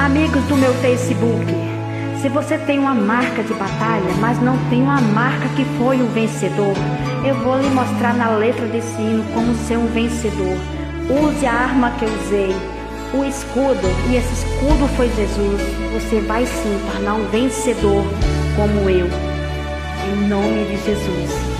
Amigos do meu Facebook, se você tem uma marca de batalha, mas não tem uma marca que foi um vencedor, eu vou lhe mostrar na letra desse hino como ser um vencedor. Use a arma que eu usei, o escudo, e esse escudo foi Jesus. Você vai sim tornar um vencedor como eu, em nome de Jesus.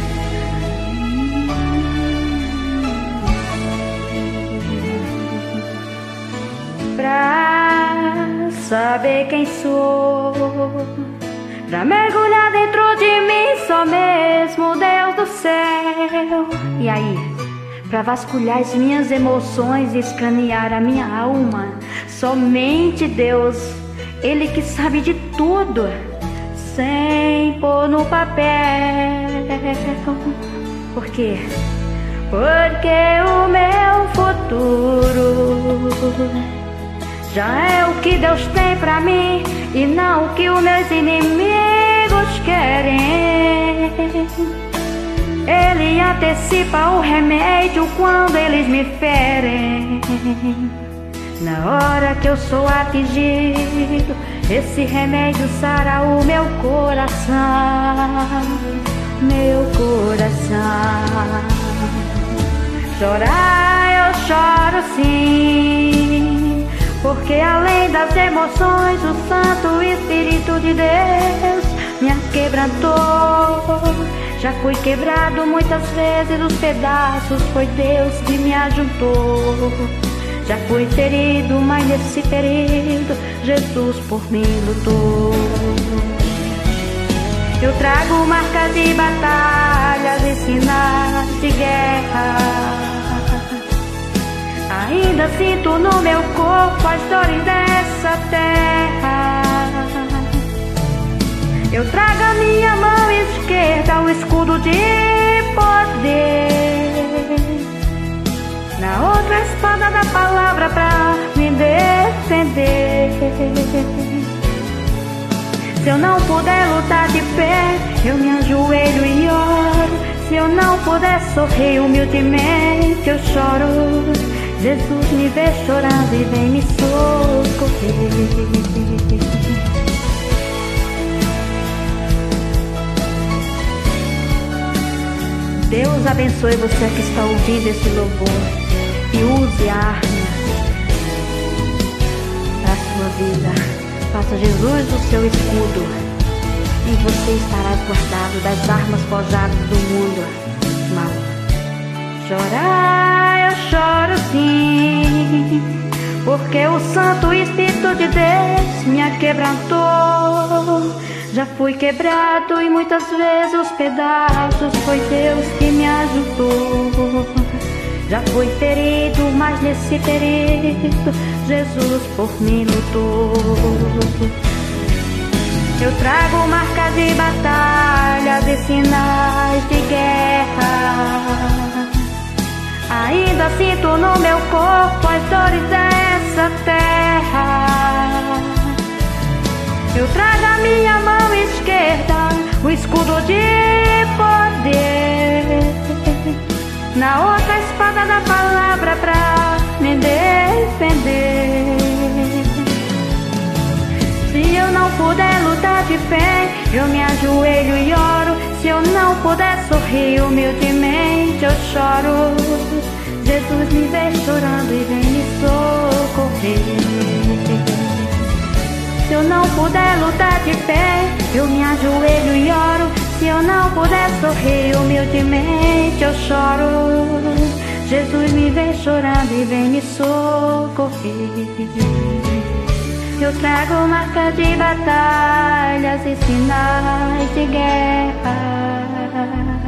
Pra saber quem sou, pra mergulhar dentro de mim, só mesmo Deus do céu. E aí, pra vasculhar as minhas emoções e escanear a minha alma, somente Deus, Ele que sabe de tudo, sem pôr no papel. Por quê? Porque o meu futuro já é o que Deus tem pra mim e não o que os meus inimigos querem. Ele antecipa o remédio quando eles me ferem. Na hora que eu sou atingido, esse remédio sara o meu coração. Meu coração. Chorar eu choro sim, porque além das emoções, o Santo Espírito de Deus me quebrantou. Já fui quebrado muitas vezes, os pedaços foi Deus que me ajuntou. Já fui ferido, mas nesse ferido Jesus por mim lutou. Eu trago marcas de batalhas e sinais de guerra. Ainda sinto no meu corpo as dores dessa terra. Eu trago a minha mão esquerda, o escudo de poder. Na outra, a espada da palavra pra me defender. Se eu não puder lutar de pé, eu me ajoelho e oro. Se eu não puder sorrir humildemente, eu choro. Jesus me vê chorando e vem me socorrer. Deus abençoe você que está ouvindo esse louvor e use a arma para a sua vida. Faça Jesus o seu escudo e você estará guardado das armas forjadas do mundo mal. Chorar eu choro sim, porque o Santo Espírito de Deus me quebrantou. Já fui quebrado e muitas vezes os pedaços foi Deus que me ajudou. Já fui ferido, mas nesse ferido Jesus por mim lutou. Eu trago marcas de batalhas e sinais de guerra. Ainda sinto no meu corpo as dores dessa terra. Eu trago a minha mão esquerda, o escudo de poder. Na outra, a espada da palavra pra me defender. Se eu não puder lutar de pé, eu me ajoelho e oro. Se eu não puder sorrir humildemente, eu choro. Jesus me vê chorando e vem me socorrer. Se eu não puder lutar de pé, eu me ajoelho e oro. Se eu não puder sorrir humildemente, eu choro. Jesus me vê chorando e vem me socorrer. Eu trago marcas de batalhas e sinais de guerra.